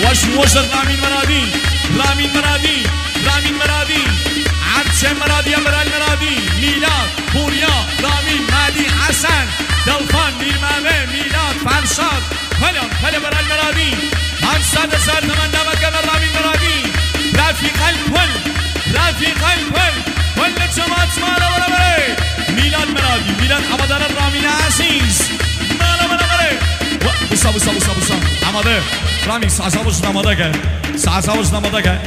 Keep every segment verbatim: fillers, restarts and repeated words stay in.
باش موزر رامين مرادي رامين مرادي رامين مرادي عرش مرادي أمر المرادي ميلاد بوريا رامين مهدي حسن دلفان نيرمامه ميلاد فرشاد فلان فلان بر المرادي همساد سر من دمت قمر رامين مرادي رفيق الكل رفيق الكل كل جماعت مالا ولا بري ميلاد مرادي ميلاد عبدال رامين عزيز مالا ولا بري بسا بسا بسا بسا عمده رامين سازاوش نماده که سازاوش نماده که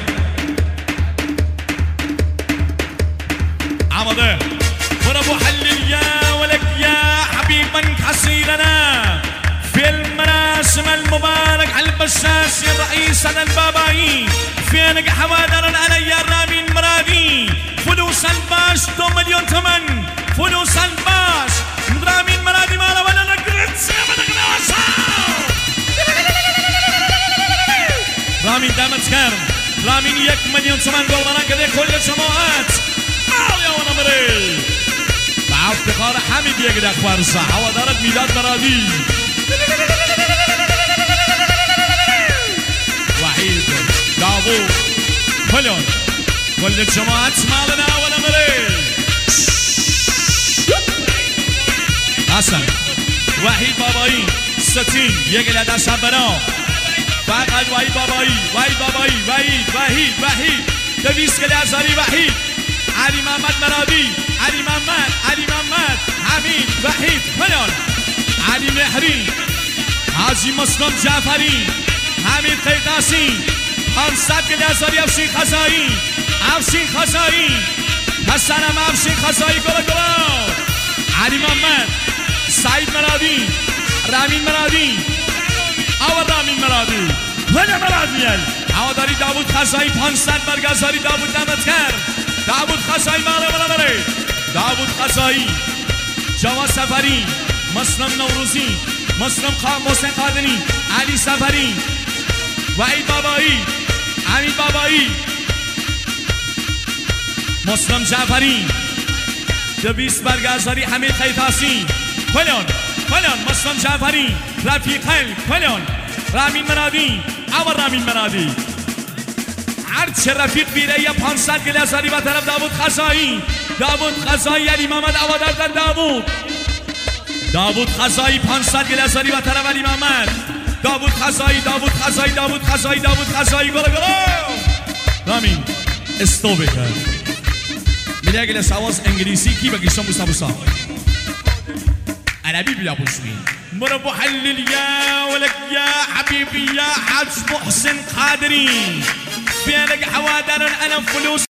عمده وربو حلل يا ولك يا حبيبا كثيرنا في المراسم المبارك على البشاش رئيسنا الباباي فينك حوادر انا يا رامين مرادي فلوس الباش دو مليون ثمن فلوس الباش رامين مرادي مالا ولا نقرت سيما نقراسا رامين دامت كرم رامين يك مليون ثمن قول منا كده كل جماعات يا وانا مري مع افتخار حميد يقدر اخبار صح هوادارت ميلاد مرادي وحيد دابو فلون كل الجماعات مالنا وانا مري حسن وحيد باباي ستين يقدر ده شبنا فقط وحيد باباي وحيد باباي وحيد وحيد وحيد دویست کلی ازاری وحید علی محمد مرادی علی محمد علی محمد حمید وحید فلان علی مهری حاجی مسلم جعفری حمید قیقاسی پانصد کلی ازاری افشین خزایی افشین خزایی حسنم افشین خزایی گلا گلا علی محمد سعید مرادی رامین مرادی آور رامین مرادی فلان مرادیل هواداری داوود خزایی پانصد برگزاری داوود دمتگر داوود خزایی ماله ماله بره داوود خزایی جواد سفری مسلم نوروزی مسلم خان محسن قادنی علی سفری وحید بابایی حمید بابایی مسلم جعفری دویست برگزاری حمید قیقاسی فلان فلان مسلم جعفری رفیق فلان رامین مرادی اول رامین مرادی هرچه رفیق بیره یا پانصد گلازاری و طرف داوود خزایی داوود خزایی علی محمد اوادردن داوود داوود خزایی پانصد گلازاری و طرف علی محمد داوود خزایی داوود خزایی داوود خزایی داوود خزایی گل گل رامین استو بکر میره گلس آواز انگلیسی کی بگیشم بوسا بوسا عربي بلا بوسوي مربو حلل يا ولك يا حبيبي يا حاج محسن قادري فينك حوادر انا فلوس